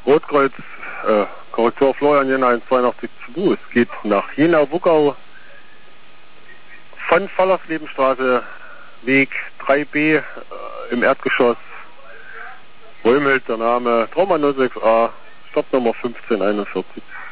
Rotkreuz, Korrektor Florian Jena 182 zu. Es geht nach Jena-Wuckau von Fallerslebenstraße, Weg 3b im Erdgeschoss. Römelt der Name Trauma 06a, Stoppnummer 1541.